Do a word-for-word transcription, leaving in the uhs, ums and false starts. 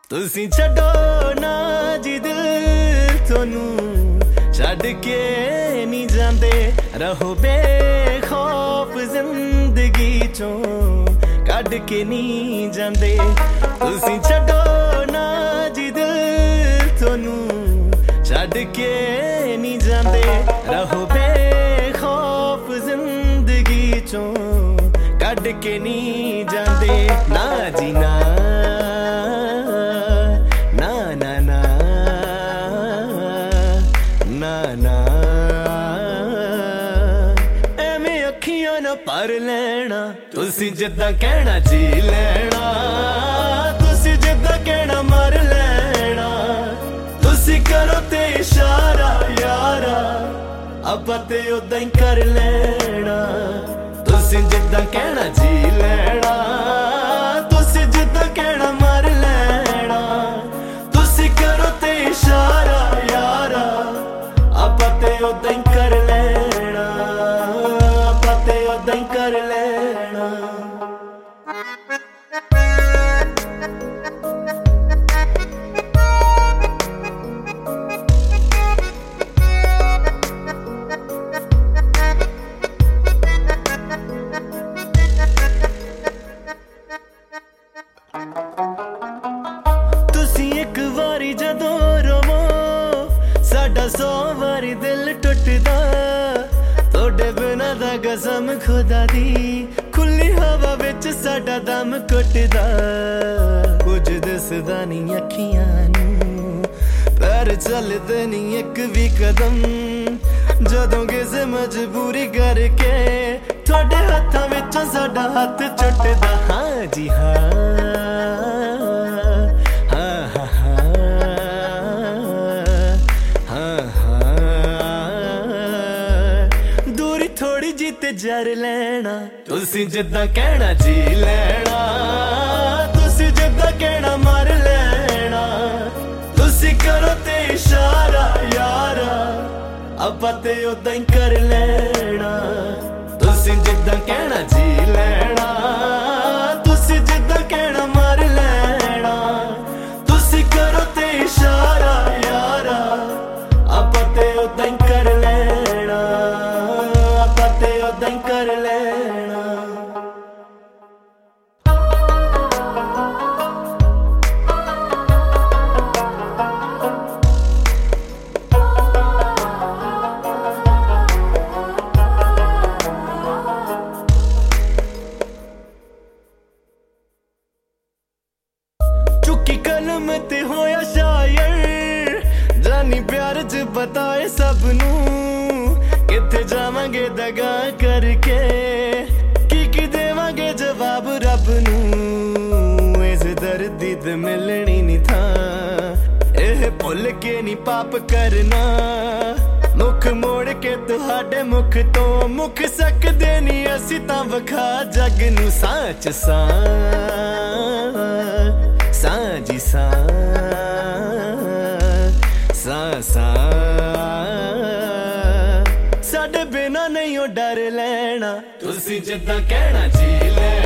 ਤੁਸੀਂ ਛੱਡੋ ਨਾ ਜੀ ਦਿਲ ਤੁਹਾਨੂੰ ਛੱਡ ਕੇ ਨਹੀਂ ਜਾਂਦੇ ਰਹੋ ਬੇਖੌਫ ਜ਼ਿੰਦਗੀ ਚੋਂ ਕੱਢ ਕੇ ਨਹੀਂ ਜਾਂਦੇ ਤੁਸੀਂ ਛੱਡੋ ਨਾ ਜੀ ਦਿਲ ਤੁਹਾਨੂੰ ਛੱਡ ਕੇ ਨਹੀਂ ਜਾਂਦੇ ਰਹੋ ਬੇਖੌਫ ਜ਼ਿੰਦਗੀ ਚੋਂ ਕੱਢ ਕੇ ਨਹੀਂ ਜਾਂਦੇ ਨਾ ਜੀ ਨਾ पर लेना तुसी जिद्दां कहना जी लेना तुसी जिद्दां कहना मर लेना तुसी करो ते इशारा यारा आपां ते उदां ही कर लेना तुसी जिद्दां कहना जी लेना तुसी जिद्दां कहना मर लेना तुसी करो ते इशारा यारा आपां ते उदां ही कर लेना नहीं कर लेना तुसी एक वारी जदों रोवो साडा सौ वारी दिल टुटदा तोड़े बिना दा कसम खुदा दी खुली हवा विच साडा दम घुटदा कुछ दिसदा नहीं अखियां नूं पैर चलदे नहीं एक भी कदम जदों किसे मजबूरी करके थोड़े हत्थां विचों साडा हत्थ छुटदा हाँ जी हाँ थोड़ी जी ते जर लेना तुसी जिद्दां कहना जी लेना तुसी जिद्दां कहना मर लेना तुसी करो ते इशारा यारा आपां ते उदां ही कर लेना तुसी जिद्दां कहना जी लेना तुसी जिद्दां कहना मर लेना तुसी करो ते इशारा यारा आपां ते उदां ही कर लेना उदां ही कर लेना चुकी कलम ते होया शायर जानी प्यार च बताए सबनू किथे जावांगे दगा करके की की देवांगे जवाब रब नू इस दर्दी ते मिलनी नहीं था एह भुल के नहीं पाप करना मुख मोड़ के तुहाडे मुख तो मुख सकदे नहीं असी तां वखा जग नू सच सा सा जी सा सा सा साडे बिना नहीं ओ डर लेना तुसी जिद्दां कहना जी लेना